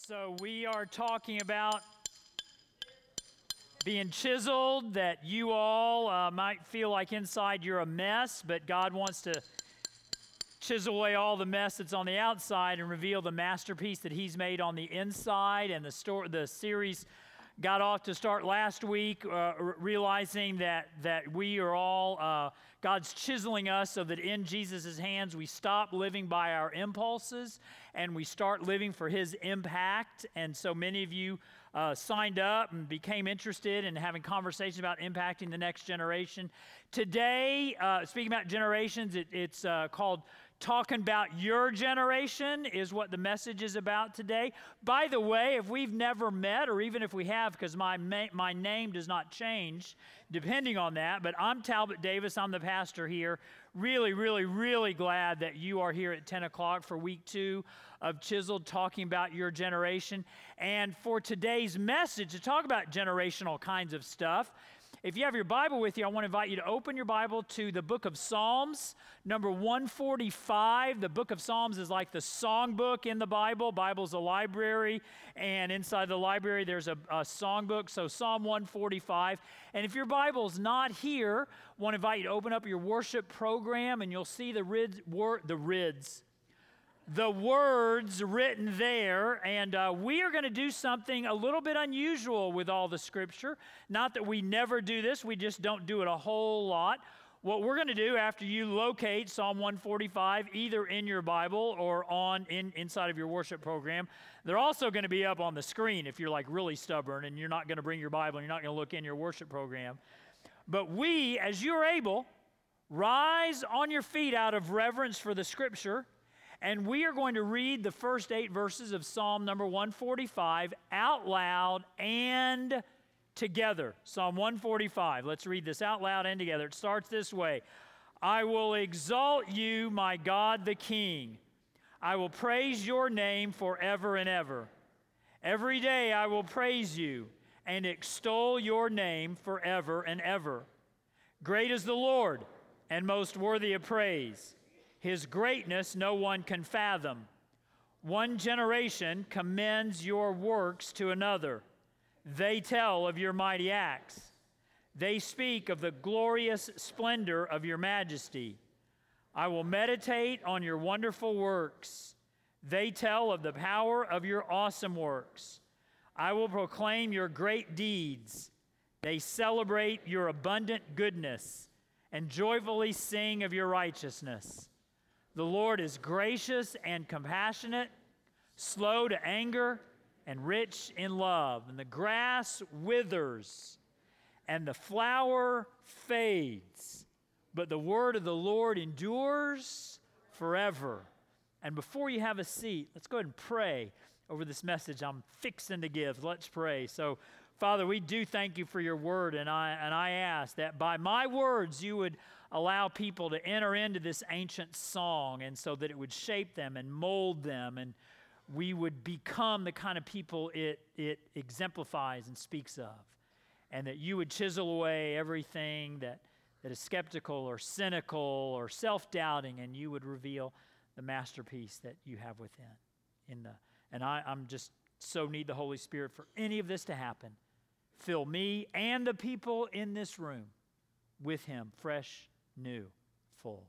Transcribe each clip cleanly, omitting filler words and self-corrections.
So we are talking about being chiseled, that you all might feel like inside you're a mess, but God wants to chisel away all the mess that's on the outside and reveal the masterpiece that He's made on the inside. And the series got off to start last week, realizing that we are all, God's chiseling us so that in Jesus' hands we stop living by our impulses and we start living for His impact. And so many of you signed up and became interested in having conversations about impacting the next generation. Today, speaking about generations, it's called Talking About Your Generation is what the message is about today. By the way, if we've never met, or even if we have, because my name does not change depending on that, but I'm Talbot Davis. I'm the pastor here. Really, really, really glad that you are here at 10 o'clock for week 2 of Chiseled, talking about your generation. And for today's message, to talk about generational kinds of stuff, if you have your Bible with you, I want to invite you to open your Bible to the book of Psalms, number 145. The book of Psalms is like the songbook in the Bible. Bible's a library, and inside the library there's a songbook, so Psalm 145. And if your Bible's not here, I want to invite you to open up your worship program, and you'll see the words written there, and we are going to do something a little bit unusual with all the Scripture. Not that we never do this, we just don't do it a whole lot. What we're going to do after you locate Psalm 145, either in your Bible or inside of your worship program, they're also going to be up on the screen if you're like really stubborn and you're not going to bring your Bible and you're not going to look in your worship program. But we, as you're able, rise on your feet out of reverence for the Scripture. And we are going to read the first 8 verses of Psalm number 145 out loud and together. Psalm 145. Let's read this out loud and together. It starts this way. I will exalt you, my God the King. I will praise your name forever and ever. Every day I will praise you and extol your name forever and ever. Great is the Lord and most worthy of praise. His greatness no one can fathom. One generation commends your works to another. They tell of your mighty acts. They speak of the glorious splendor of your majesty. I will meditate on your wonderful works. They tell of the power of your awesome works. I will proclaim your great deeds. They celebrate your abundant goodness and joyfully sing of your righteousness. The Lord is gracious and compassionate, slow to anger, and rich in love. And the grass withers, and the flower fades, but the word of the Lord endures forever. And before you have a seat, let's go ahead and pray over this message I'm fixing to give. Let's pray. So, Father, we do thank you for your word, and I ask that by my words you would allow people to enter into this ancient song, and so that it would shape them and mold them, and we would become the kind of people it exemplifies and speaks of, and that you would chisel away everything that is skeptical or cynical or self-doubting, and you would reveal the masterpiece that you have within. I'm just so need the Holy Spirit for any of this to happen. Fill me and the people in this room with Him, fresh, new, full.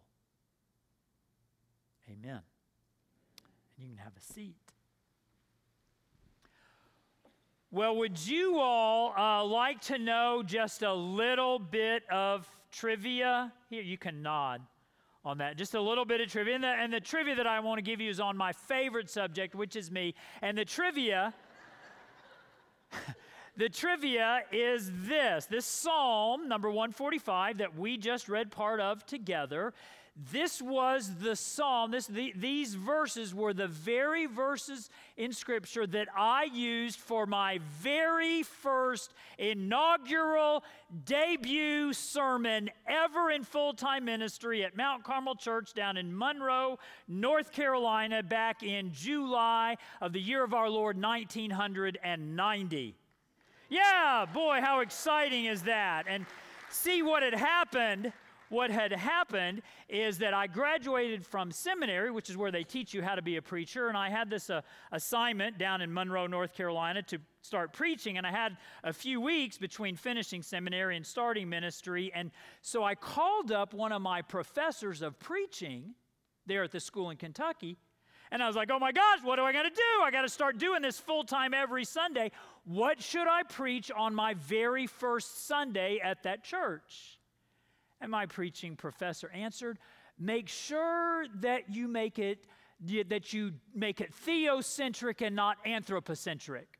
Amen. And you can have a seat. Well, would you all like to know just a little bit of trivia? Here, you can nod on that. Just a little bit of trivia. And the trivia that I want to give you is on my favorite subject, which is me. And the trivia... The trivia is this Psalm, number 145, that we just read part of together. This was the Psalm, these verses were the very verses in Scripture that I used for my very first inaugural debut sermon ever in full-time ministry at Mount Carmel Church down in Monroe, North Carolina, back in July of the year of our Lord, 1990. Yeah, boy, how exciting is that? And see, what had happened what had happened is that I graduated from seminary, which is where they teach you how to be a preacher, and I had this assignment down in Monroe, North Carolina to start preaching, and I had a few weeks between finishing seminary and starting ministry, and so I called up one of my professors of preaching there at the school in Kentucky, and I was like, oh my gosh, what do I got to do? I got to start doing this full-time every Sunday. What should I preach on my very first Sunday at that church? And my preaching professor answered, make sure that you make it theocentric and not anthropocentric.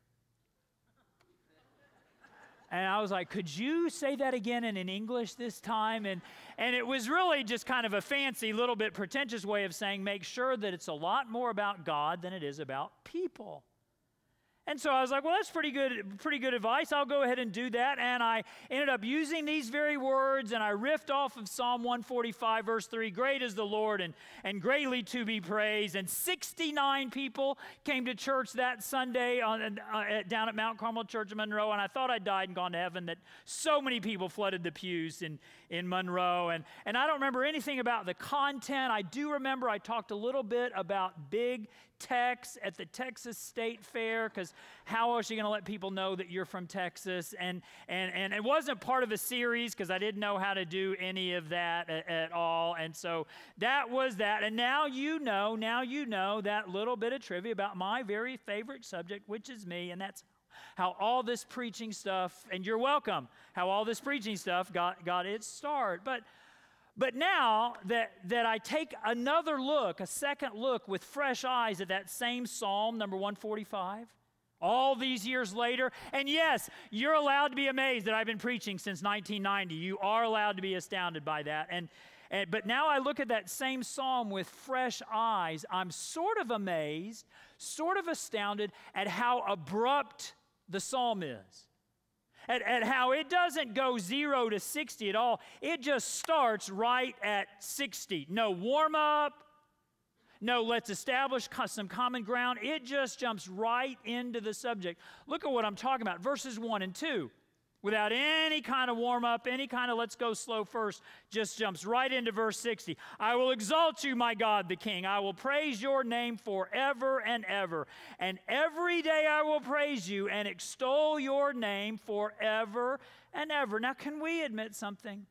And I was like, could you say that again in English this time? And it was really just kind of a fancy, little bit pretentious way of saying, make sure that it's a lot more about God than it is about people. And so I was like, well, that's pretty good advice. I'll go ahead and do that. And I ended up using these very words, and I riffed off of Psalm 145, verse 3, great is the Lord and greatly to be praised. And 69 people came to church that Sunday down at Mount Carmel Church in Monroe, and I thought I'd died and gone to heaven that so many people flooded the pews in Monroe. And I don't remember anything about the content. I do remember I talked a little bit about big Tex at the Texas State Fair, because how else are you going to let people know that you're from Texas? And it wasn't part of a series because I didn't know how to do any of that at all. And so that was that. And now you know that little bit of trivia about my very favorite subject, which is me, and that's how all this preaching stuff, and you're welcome, how all this preaching stuff got its start. But now that I take another look, a second look with fresh eyes at that same Psalm, number 145, all these years later, and yes, you're allowed to be amazed that I've been preaching since 1990. You are allowed to be astounded by that. But now I look at that same Psalm with fresh eyes. I'm sort of amazed, sort of astounded at how abrupt the Psalm is. At how it doesn't go 0 to 60 at all. It just starts right at 60. No warm up. No, let's establish some common ground. It just jumps right into the subject. Look at what I'm talking about. Verses 1 and 2. Without any kind of warm up, any kind of let's go slow first, just jumps right into verse 60. I will exalt you, my God, the King. I will praise your name forever and ever. And every day I will praise you and extol your name forever and ever. Now, can we admit something?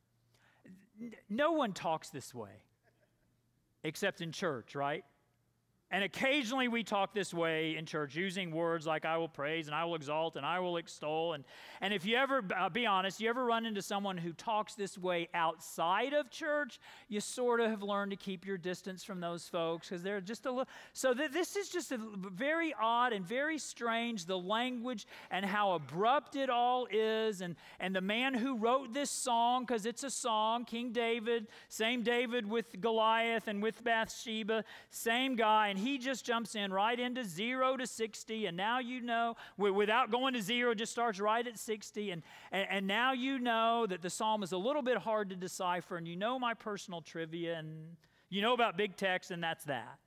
No one talks this way except in church, right? And occasionally we talk this way in church, using words like I will praise and I will exalt and I will extol. And if you ever, be honest, you ever run into someone who talks this way outside of church, you sort of have learned to keep your distance from those folks because they're just a little. So this is just a very odd and very strange, the language and how abrupt it all is. And the man who wrote this song, because it's a song, King David, same David with Goliath and with Bathsheba, same guy. And he just jumps in right into 0 to 60, and now you know, without going to 0, just starts right at 60, and now you know that the psalm is a little bit hard to decipher, and you know my personal trivia, and you know about big text, and that's that.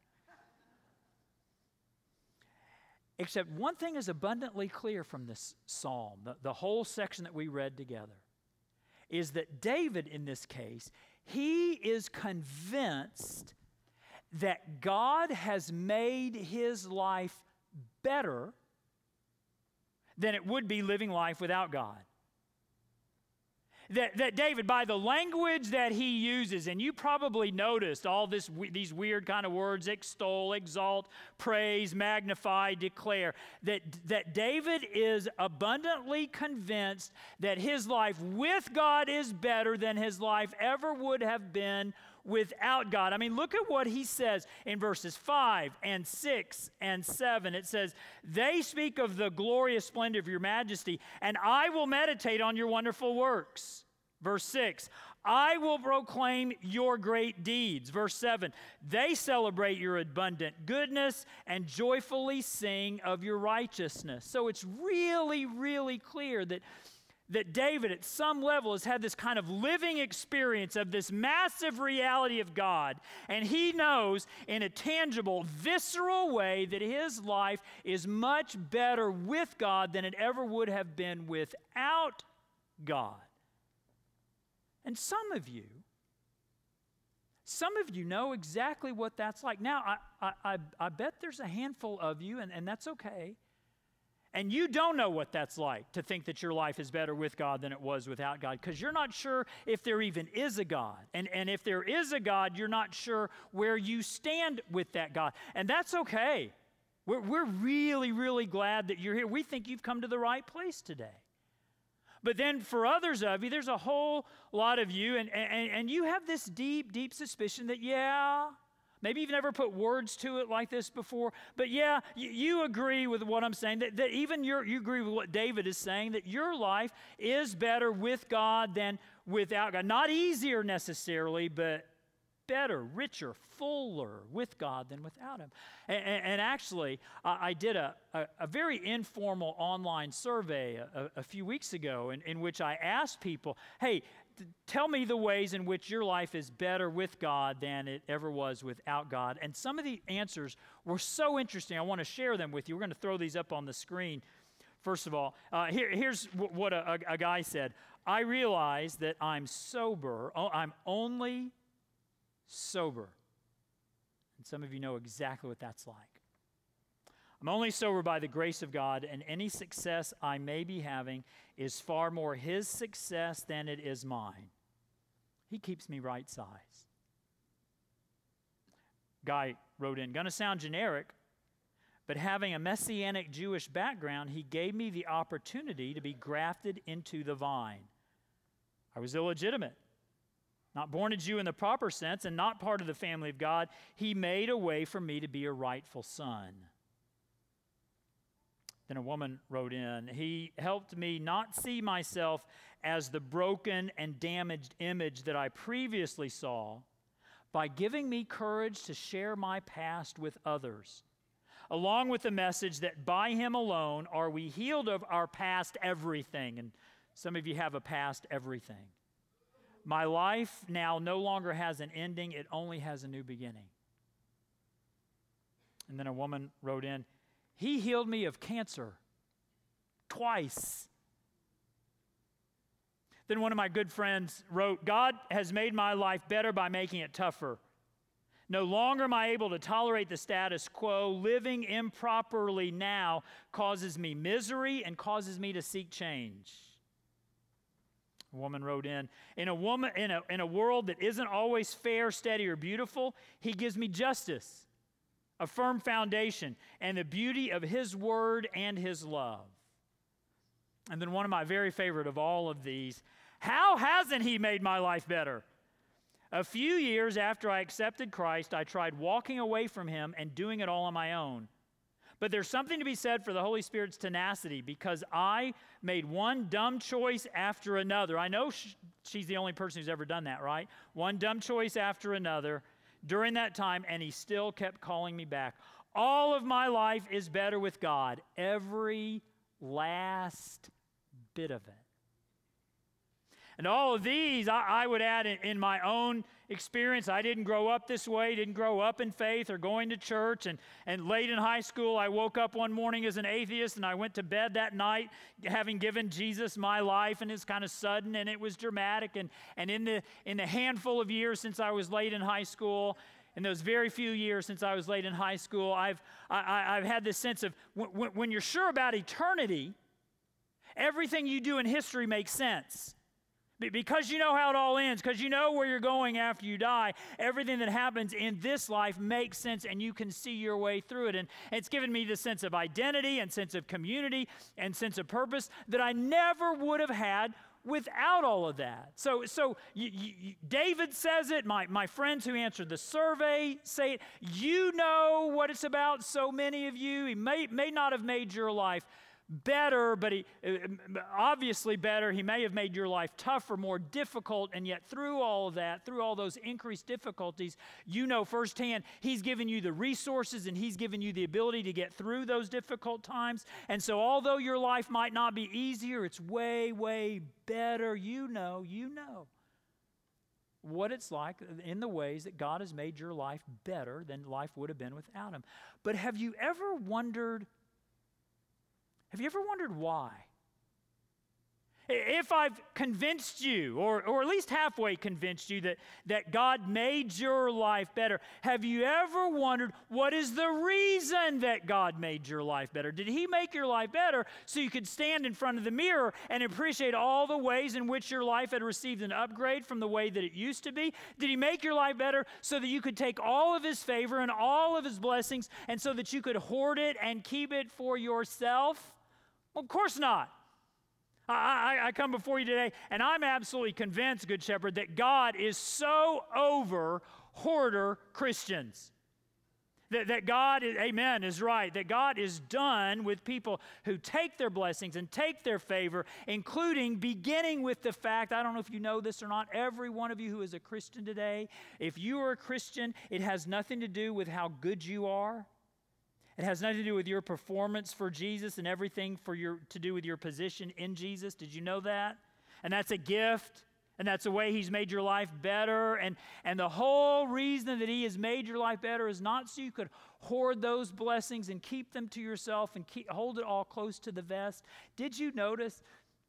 Except one thing is abundantly clear from this psalm, the whole section that we read together, is that David in this case, he is convinced that God has made his life better than it would be living life without God. That David, by the language that he uses, and you probably noticed all these weird kind of words, extol, exalt, praise, magnify, declare, that David is abundantly convinced that his life with God is better than his life ever would have been without God. I mean, look at what he says in verses 5 and 6 and 7. It says, they speak of the glorious splendor of your majesty, and I will meditate on your wonderful works. Verse 6, I will proclaim your great deeds. Verse 7, they celebrate your abundant goodness and joyfully sing of your righteousness. So it's really, really clear that David at some level has had this kind of living experience of this massive reality of God, and he knows in a tangible, visceral way that his life is much better with God than it ever would have been without God. And some of you know exactly what that's like. Now, I bet there's a handful of you, and that's okay. And you don't know what that's like to think that your life is better with God than it was without God, because you're not sure if there even is a God. And if there is a God, you're not sure where you stand with that God. And that's okay. We're really, really glad that you're here. We think you've come to the right place today. But then for others of you, there's a whole lot of you, and you have this deep, deep suspicion that, maybe you've never put words to it like this before, but you agree with what I'm saying, that even you agree with what David is saying, that your life is better with God than without God. Not easier necessarily, but better, richer, fuller with God than without Him. And actually, I did a very informal online survey a few weeks ago in which I asked people, hey, tell me the ways in which your life is better with God than it ever was without God. And some of the answers were so interesting. I want to share them with you. We're going to throw these up on the screen. First of all, here's what a guy said. I realize that I'm sober. I'm only sober. And some of you know exactly what that's like. I'm only sober by the grace of God, and any success I may be having is far more His success than it is mine. He keeps me right size. Guy wrote in, gonna sound generic, but having a Messianic Jewish background, He gave me the opportunity to be grafted into the vine. I was illegitimate, not born a Jew in the proper sense, and not part of the family of God. He made a way for me to be a rightful son. Then a woman wrote in, He helped me not see myself as the broken and damaged image that I previously saw by giving me courage to share my past with others, along with the message that by Him alone are we healed of our past everything. And some of you have a past everything. My life now no longer has an ending, it only has a new beginning. And then a woman wrote in, He healed me of cancer twice. Then one of my good friends wrote, God has made my life better by making it tougher. No longer am I able to tolerate the status quo. Living improperly now causes me misery and causes me to seek change. A woman wrote in a world that isn't always fair, steady, or beautiful, He gives me justice, a firm foundation, and the beauty of His word and His love. And then one of my very favorite of all of these, how hasn't He made my life better? A few years after I accepted Christ, I tried walking away from Him and doing it all on my own. But there's something to be said for the Holy Spirit's tenacity, because I made one dumb choice after another. I know she's the only person who's ever done that, right? One dumb choice after another during that time, and He still kept calling me back. All of my life is better with God, every last bit of it. And all of these, I would add in my own experience. I didn't grow up this way, didn't grow up in faith or going to church. And late in high school, I woke up one morning as an atheist, and I went to bed that night having given Jesus my life, and it's kind of sudden, and it was dramatic. And in the handful of years since I was late in high school, in those very few years since I was late in high school, I've had this sense of when you're sure about eternity, everything you do in history makes sense. Because you know how it all ends, because you know where you're going after you die, everything that happens in this life makes sense, and you can see your way through it. And it's given me this sense of identity and sense of community and sense of purpose that I never would have had without all of that. So David says it. My friends who answered the survey say it. You know what it's about, so many of you. He may not have made your life better, but He obviously better. He may have made your life tougher, more difficult, and yet through all of that, through all those increased difficulties, you know firsthand He's given you the resources and He's given you the ability to get through those difficult times. And so although your life might not be easier, it's way, way better. You know what it's like in the ways that God has made your life better than life would have been without Him. But have you ever wondered why? If I've convinced you, or at least halfway convinced you that God made your life better, have you ever wondered what is the reason that God made your life better? Did He make your life better so you could stand in front of the mirror and appreciate all the ways in which your life had received an upgrade from the way that it used to be? Did He make your life better so that you could take all of His favor and all of His blessings and so that you could hoard it and keep it for yourself? Well, of course not. I come before you today, and I'm absolutely convinced, Good Shepherd, that God is so over hoarder Christians. That God, amen, is right. That God is done with people who take their blessings and take their favor, including beginning with the fact, I don't know if you know this or not, every one of you who is a Christian today, if you are a Christian, it has nothing to do with how good you are. It has nothing to do with your performance for Jesus and everything to do with your position in Jesus. Did you know that? And that's a gift, and that's a way He's made your life better. And the whole reason that He has made your life better is not so you could hoard those blessings and keep them to yourself and hold it all close to the vest. Did you notice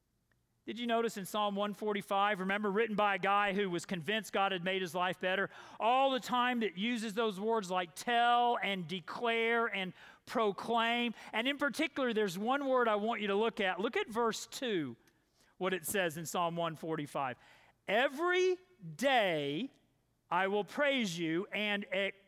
in Psalm 145, remember, written by a guy who was convinced God had made his life better, all the time that uses those words like tell and declare and proclaim. And in particular, there's one word I want you to look at. Look at verse 2, what it says in Psalm 145. Every day I will praise you and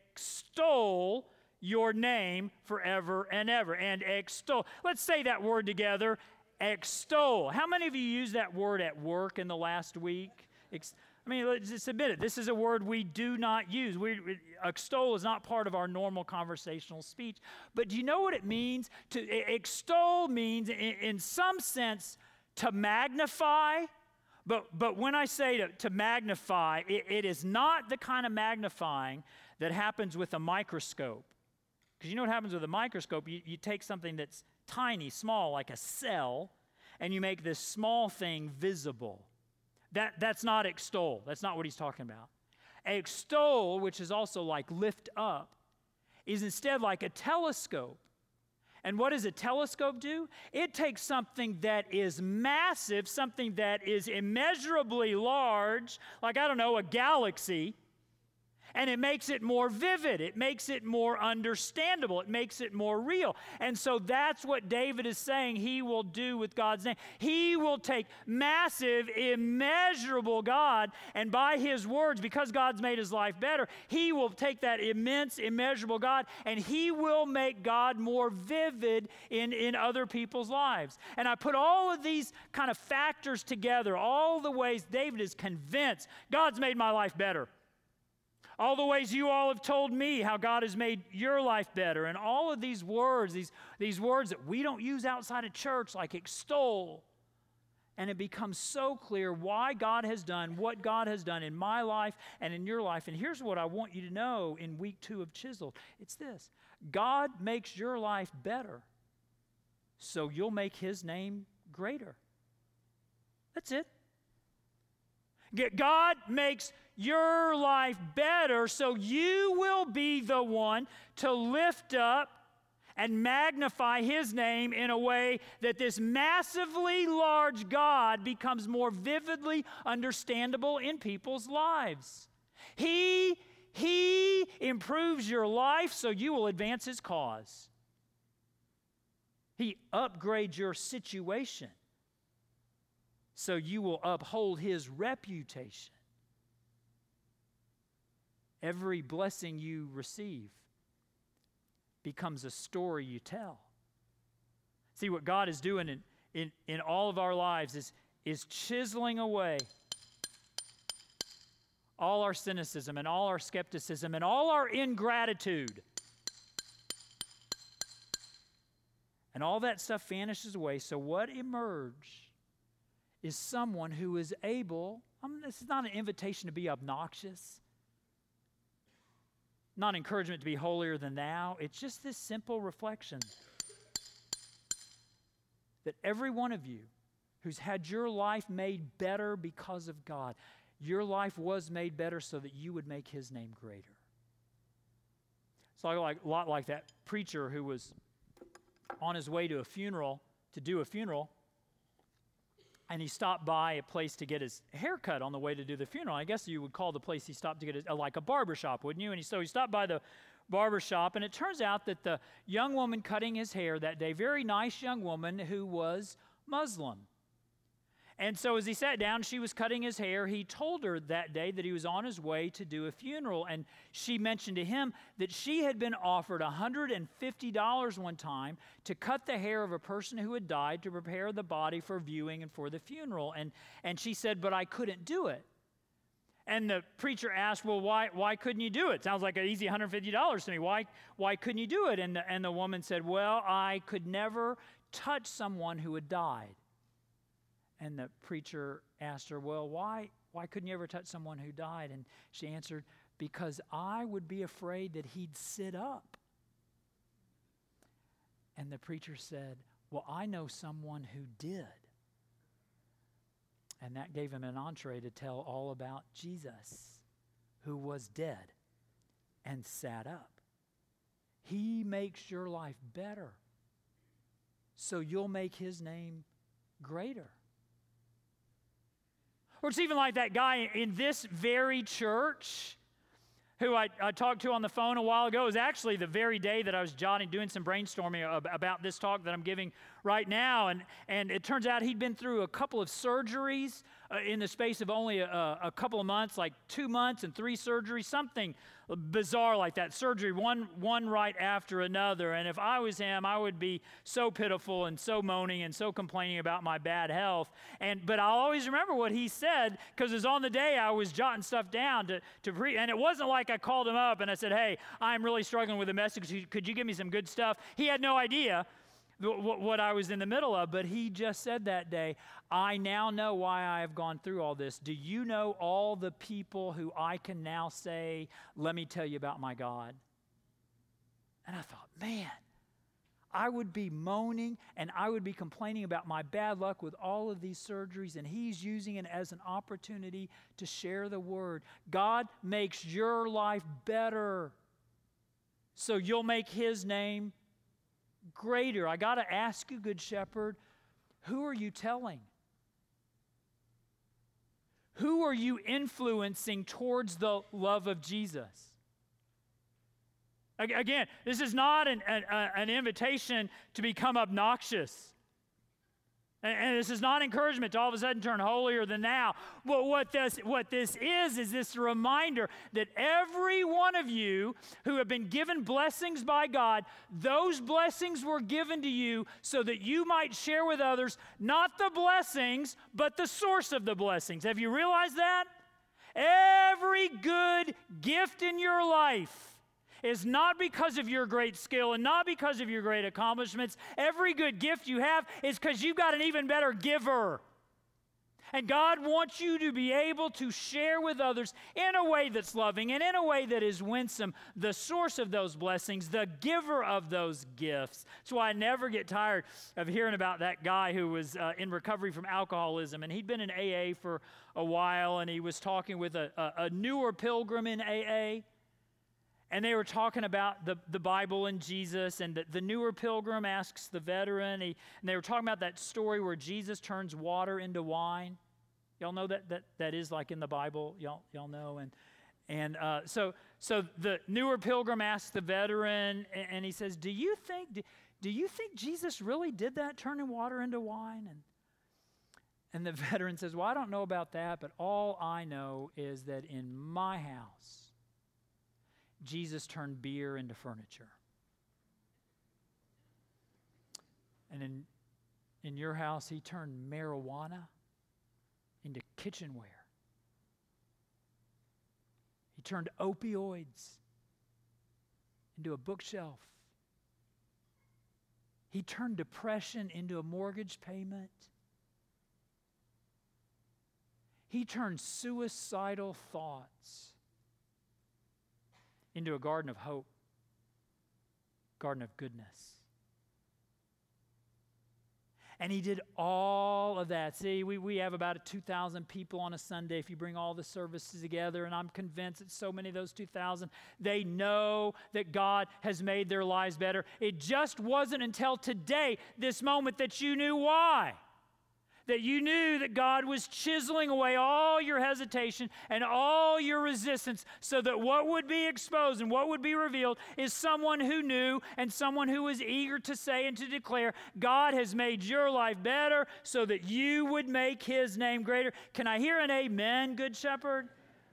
extol your name forever and ever. And extol. Let's say that word together. Extol. How many of you used that word at work in the last week? Let's just admit it. This is a word we do not use. Extol is not part of our normal conversational speech. But do you know what it means? Extol means, in some sense, to magnify. But when I say to magnify, it is not the kind of magnifying that happens with a microscope. Because you know what happens with a microscope? You take something that's tiny, small, like a cell, and you make this small thing visible. That's not extol. That's not what he's talking about. Extol, which is also like lift up, is instead like a telescope. And what does a telescope do? It takes something that is massive, something that is immeasurably large, like, I don't know, a galaxy, and it makes it more vivid. It makes it more understandable. It makes it more real. And so that's what David is saying He will do with God's name. He will take massive, immeasurable God, and by His words, because God's made His life better, He will take that immense, immeasurable God, and He will make God more vivid in other people's lives. And I put all of these kind of factors together, all the ways David is convinced God's made my life better. All the ways you all have told me how God has made your life better. And all of these words, these words that we don't use outside of church, like extol. And it becomes so clear why God has done what God has done in my life and in your life. And here's what I want you to know in week 2 of Chiseled. It's this. God makes your life better, so you'll make His name greater. That's it. God makes your life better, so you will be the one to lift up and magnify His name in a way that this massively large God becomes more vividly understandable in people's lives. He improves your life so you will advance His cause. He upgrades your situation so you will uphold His reputation. Every blessing you receive becomes a story you tell. See, what God is doing in all of our lives is chiseling away all our cynicism and all our skepticism and all our ingratitude. And all that stuff vanishes away. So what emerges is someone who is able, this is not an invitation to be obnoxious, not encouragement to be holier than thou. It's just this simple reflection that every one of you who's had your life made better because of God, your life was made better so that you would make His name greater. It's a lot like that preacher who was on his way to do a funeral, And he stopped by a place to get his hair cut on the way to do the funeral. I guess you would call the place he stopped to get like a barber shop, wouldn't you? And so he stopped by the barber shop, and it turns out that the young woman cutting his hair that day, very nice young woman who was Muslim. And so as he sat down, she was cutting his hair. He told her that day that he was on his way to do a funeral. And she mentioned to him that she had been offered $150 one time to cut the hair of a person who had died to prepare the body for viewing and for the funeral. And she said, but I couldn't do it. And the preacher asked, well, why couldn't you do it? Sounds like an easy $150 to me. Why couldn't you do it? And the woman said, well, I could never touch someone who had died. And the preacher asked her, well, why couldn't you ever touch someone who died? And she answered, because I would be afraid that he'd sit up. And the preacher said, well, I know someone who did. And that gave him an entree to tell all about Jesus, who was dead and sat up. He makes your life better, so you'll make his name greater. Or it's even like that guy in this very church who I talked to on the phone a while ago. It was actually the very day that I was doing some brainstorming about this talk that I'm giving right now. And it turns out he'd been through a couple of surgeries in the space of only a couple of months, like 2 months and 3 surgeries, something bizarre like that. Surgery, one right after another. And if I was him, I would be so pitiful and so moaning and so complaining about my bad health. But I'll always remember what he said, because it was on the day I was jotting stuff down to preach. And it wasn't like I called him up and I said, hey, I'm really struggling with a message. Could you give me some good stuff? He had no idea what I was in the middle of, but he just said that day, I now know why I have gone through all this. Do you know all the people who I can now say, let me tell you about my God? And I thought, man, I would be moaning and I would be complaining about my bad luck with all of these surgeries, and he's using it as an opportunity to share the word. God makes your life better, so you'll make his name greater. I got to ask you, Good Shepherd, who are you telling? Who are you influencing towards the love of Jesus? Again, this is not an invitation to become obnoxious. And this is not encouragement to all of a sudden turn holier than thou. But what this is this reminder that every one of you who have been given blessings by God, those blessings were given to you so that you might share with others not the blessings, but the source of the blessings. Have you realized that? Every good gift in your life is not because of your great skill and not because of your great accomplishments. Every good gift you have is because you've got an even better giver. And God wants you to be able to share with others in a way that's loving and in a way that is winsome, the source of those blessings, the giver of those gifts. That's why I never get tired of hearing about that guy who was in recovery from alcoholism. And he'd been in AA for a while, and he was talking with a newer pilgrim in AA. And they were talking about the Bible and Jesus, and the newer pilgrim asks the veteran, and they were talking about that story where Jesus turns water into wine. Y'all know that is like in the Bible. Y'all know, so the newer pilgrim asks the veteran, and he says, "Do you think Jesus really did that, turning water into wine?" And the veteran says, "Well, I don't know about that, but all I know is that in my house, Jesus turned beer into furniture. And in your house, he turned marijuana into kitchenware. He turned opioids into a bookshelf. He turned depression into a mortgage payment. He turned suicidal thoughts into a garden of hope, garden of goodness." And he did all of that. See, we have about 2,000 people on a Sunday if you bring all the services together, and I'm convinced that so many of those 2,000, they know that God has made their lives better. It just wasn't until today, this moment, that you knew why. That you knew that God was chiseling away all your hesitation and all your resistance so that what would be exposed and what would be revealed is someone who knew and someone who was eager to say and to declare, God has made your life better so that you would make His name greater. Can I hear an amen, Good Shepherd?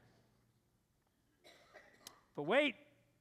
But wait.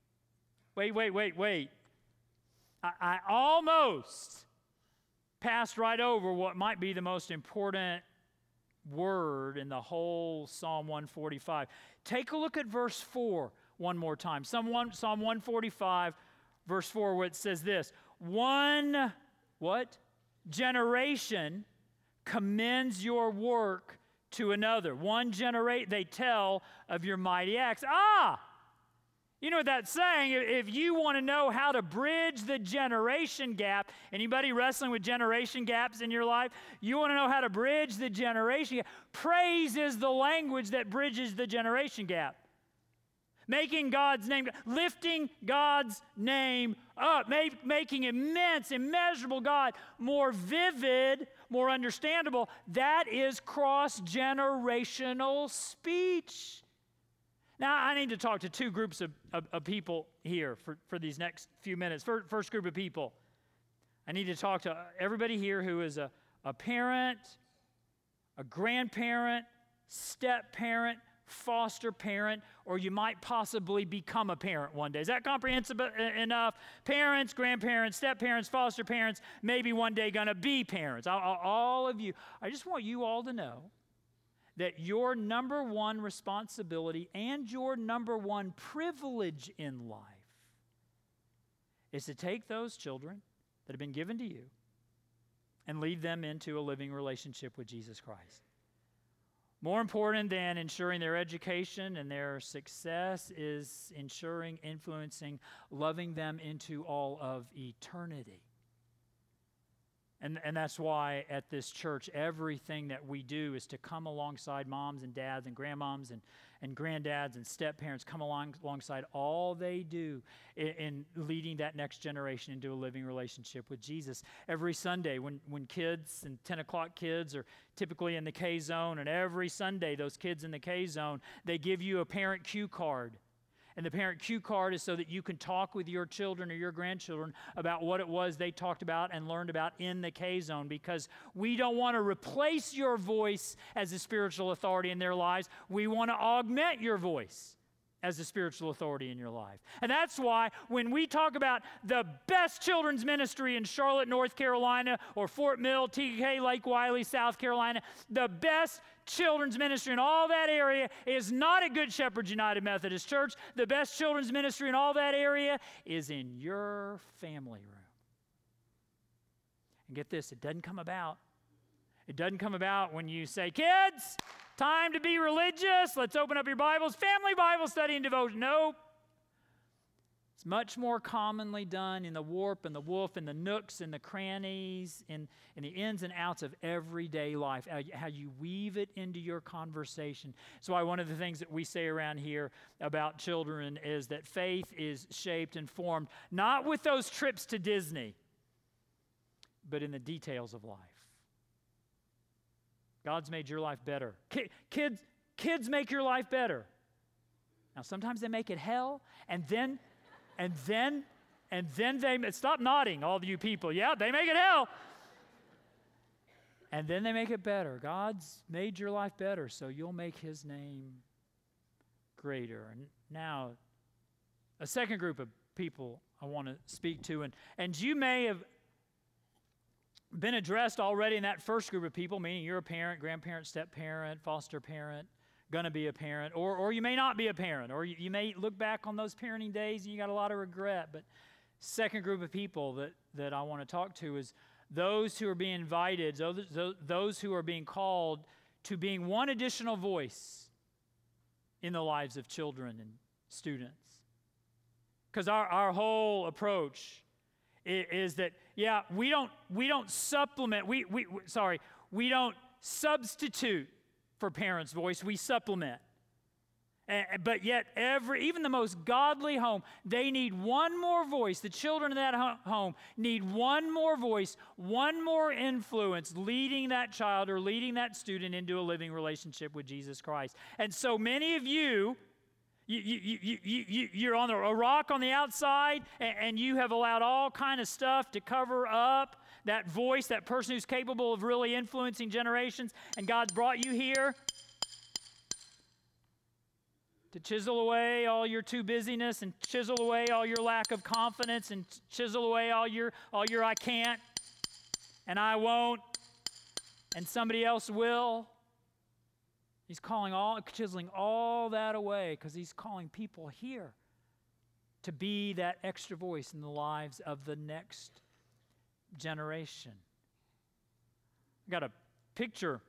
I almost passed right over what might be the most important word in the whole Psalm 145. Take a look at verse 4 one more time. Psalm 145, verse 4, where it says this, one, what? Generation commends your work to another. One generation, they tell of your mighty acts. You know what that's saying? If you want to know how to bridge the generation gap, anybody wrestling with generation gaps in your life? You want to know how to bridge the generation gap? Praise is the language that bridges the generation gap. Making God's name, lifting God's name up, making immense, immeasurable God more vivid, more understandable. That is cross-generational speech. Now, I need to talk to two groups of people here for these next few minutes. First group of people, I need to talk to everybody here who is a parent, a grandparent, step-parent, foster parent, or you might possibly become a parent one day. Is that comprehensive enough? Parents, grandparents, step-parents, foster parents, maybe one day going to be parents. All of you. I just want you all to know that your number one responsibility and your number one privilege in life is to take those children that have been given to you and lead them into a living relationship with Jesus Christ. More important than ensuring their education and their success is ensuring, influencing, loving them into all of eternity. And that's why at this church, everything that we do is to come alongside moms and dads and grandmoms and granddads and step-parents, come alongside all they do in leading that next generation into a living relationship with Jesus. Every Sunday when kids and 10 o'clock kids are typically in the K-zone, and every Sunday those kids in the K-zone, they give you a parent cue card. And the parent cue card is so that you can talk with your children or your grandchildren about what it was they talked about and learned about in the K-zone, because we don't want to replace your voice as a spiritual authority in their lives. We want to augment your voice as a spiritual authority in your life. And that's why when we talk about the best children's ministry in Charlotte, North Carolina, or Fort Mill, TK, Lake Wiley, South Carolina, the best children's ministry in all that area is not at Good Shepherd United Methodist Church. The best children's ministry in all that area is in your family room. And get this, it doesn't come about. It doesn't come about when you say, kids, time to be religious. Let's open up your Bibles. Family Bible study and devotion. Nope. It's much more commonly done in the warp and the woof and the nooks and the crannies, in the ins and outs of everyday life, how you weave it into your conversation. So one of the things that we say around here about children is that faith is shaped and formed, not with those trips to Disney, but in the details of life. God's made your life better. Kids make your life better. Now, sometimes they make it hell, and then they, stop nodding, all of you people. Yeah, they make it hell. And then they make it better. God's made your life better, so you'll make His name greater. And now, a second group of people I want to speak to, and you may have been addressed already in that first group of people, meaning you're a parent, grandparent, step-parent, foster parent, going to be a parent, or you may not be a parent, or you may look back on those parenting days and you got a lot of regret. But second group of people that I want to talk to is those who are being invited, those who are being called to being one additional voice in the lives of children and students. Because our whole approach is that, yeah, we don't supplement, we don't substitute for parents' voice, we supplement. But yet, even the most godly home, they need one more voice. The children in that home need one more voice, one more influence, leading that child or leading that student into a living relationship with Jesus Christ. And so many of you're on a rock on the outside, and you have allowed all kind of stuff to cover up that voice, that person who's capable of really influencing generations, and God's brought you here to chisel away all your too busyness, and chisel away all your lack of confidence, and chisel away all your I can't, and I won't, and somebody else will. He's chiseling all that away, because he's calling people here to be that extra voice in the lives of the next generation. I got a picture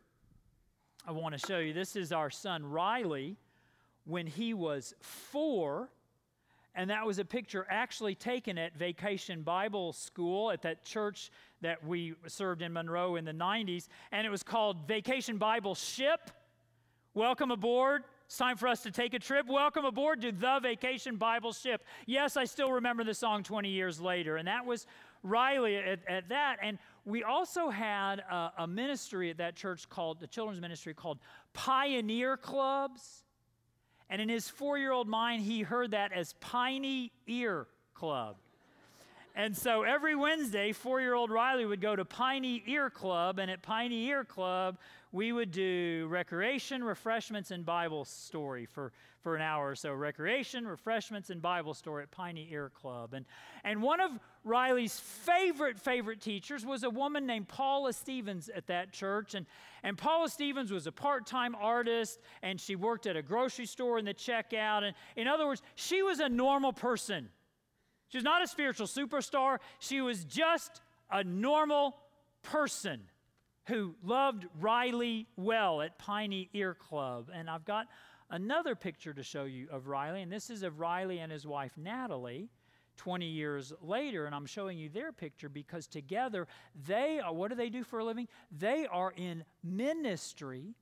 I want to show you. This is our son Riley when he was 4, and that was a picture actually taken at Vacation Bible School at that church that we served in Monroe in the 90s, and it was called Vacation Bible Ship. Welcome aboard. It's time for us to take a trip. Welcome aboard to the Vacation Bible Ship. Yes, I still remember the song 20 years later, and that was Riley at that. And we also had a ministry at that church the children's ministry called Pioneer Clubs. And in his 4-year-old mind, he heard that as Piney Ear Club. And so every Wednesday, 4-year-old Riley would go to Piney Ear Club, and at Piney Ear Club, we would do recreation, refreshments, and Bible story for an hour or so. Recreation, refreshments, and Bible story at Piney Ear Club. And one of Riley's favorite teachers was a woman named Paula Stevens at that church. And Paula Stevens was a part-time artist, and she worked at a grocery store in the checkout. And in other words, she was a normal person. She was not a spiritual superstar. She was just a normal person who loved Riley well at Piney Ear Club. And I've got another picture to show you of Riley, and this is of Riley and his wife Natalie 20 years later, and I'm showing you their picture because together what do they do for a living? They are in ministry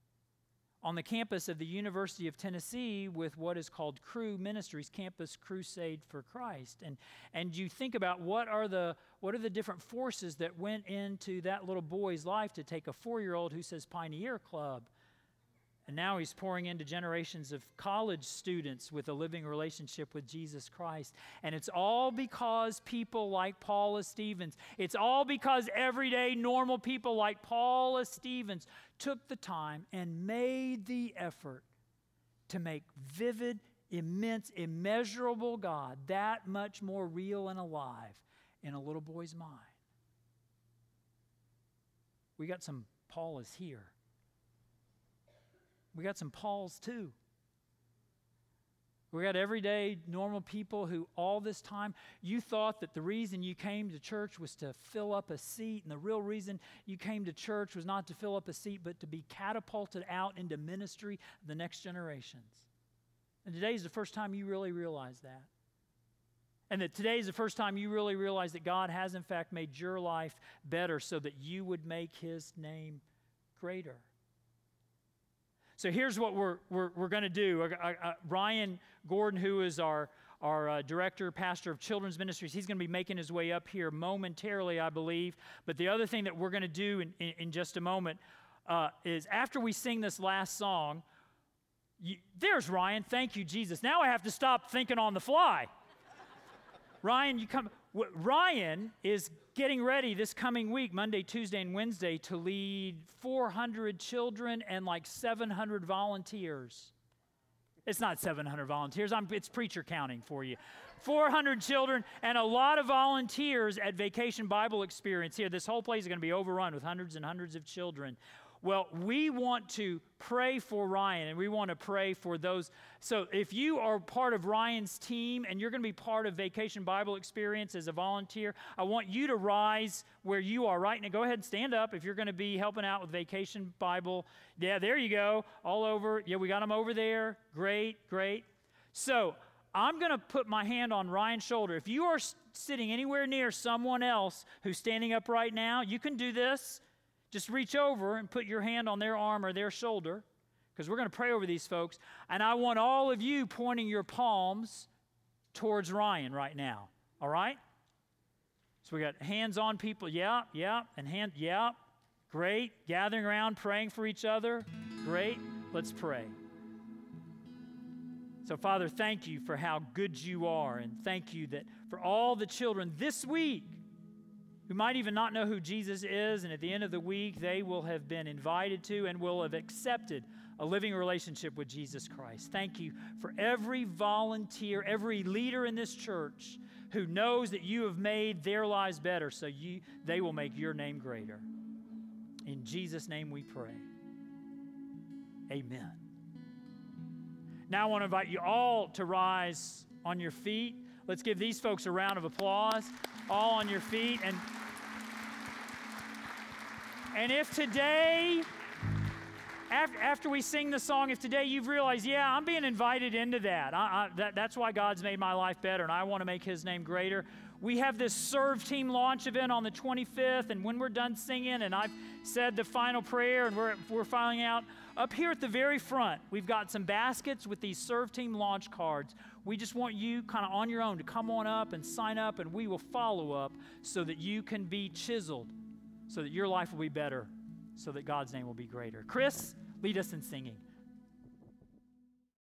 on the campus of the University of Tennessee with what is called Cru Ministries, Campus Crusade for Christ. And you think about what are the different forces that went into that little boy's life to take a 4-year-old who says Piney Ear Club, and now he's pouring into generations of college students with a living relationship with Jesus Christ. And it's all because people like Paula Stevens. It's all because everyday normal people like Paula Stevens took the time and made the effort to make vivid, immense, immeasurable God that much more real and alive in a little boy's mind. We got some Paulas here. We got some Pauls too. We got everyday normal people who all this time you thought that the reason you came to church was to fill up a seat, and the real reason you came to church was not to fill up a seat but to be catapulted out into ministry of the next generations. And today is the first time you really realize that. And that today is the first time you really realize that God has in fact made your life better so that you would make His name greater. So here's what we're going to do. Ryan Gordon, who is our director, pastor of children's ministries, he's going to be making his way up here momentarily, I believe. But the other thing that we're going to do in just a moment is after we sing this last song, there's Ryan. Thank you, Jesus. Now I have to stop thinking on the fly. Ryan, you come. Ryan is getting ready this coming week, Monday, Tuesday, and Wednesday, to lead 400 children and like 700 volunteers. It's not 700 volunteers. It's preacher counting for you. 400 children and a lot of volunteers at Vacation Bible Experience here. This whole place is going to be overrun with hundreds and hundreds of children. Well, we want to pray for Ryan, and we want to pray for those. So if you are part of Ryan's team and you're going to be part of Vacation Bible Experience as a volunteer, I want you to rise where you are right now. Go ahead and stand up if you're going to be helping out with Vacation Bible. Yeah, there you go. All over. Yeah, we got them over there. Great. So I'm going to put my hand on Ryan's shoulder. If you are sitting anywhere near someone else who's standing up right now, you can do this. Just reach over and put your hand on their arm or their shoulder. because we're going to pray over these folks. And I want all of you pointing your palms towards Ryan right now. All right? So we got hands on people. Yeah. And hand, yeah. Great. Gathering around, praying for each other. Great. Let's pray. So, Father, thank you for how good you are, and thank you that for all the children this week who might even not know who Jesus is, and at the end of the week, they will have been invited to and will have accepted a living relationship with Jesus Christ. Thank you for every volunteer, every leader in this church who knows that you have made their lives better, so they will make your name greater. In Jesus' name we pray. Amen. Now I want to invite you all to rise on your feet. Let's give these folks a round of applause. All on your feet. And if today, after we sing the song, if today you've realized, yeah, I'm being invited into that. That's why God's made my life better, and I want to make His name greater. We have this Serve Team launch event on the 25th, and when we're done singing, and I've said the final prayer, and we're filing out, up here at the very front, we've got some baskets with these Serve Team launch cards. We just want you kind of on your own to come on up and sign up, and we will follow up so that you can be chiseled, so that your life will be better, so that God's name will be greater. Chris, lead us in singing.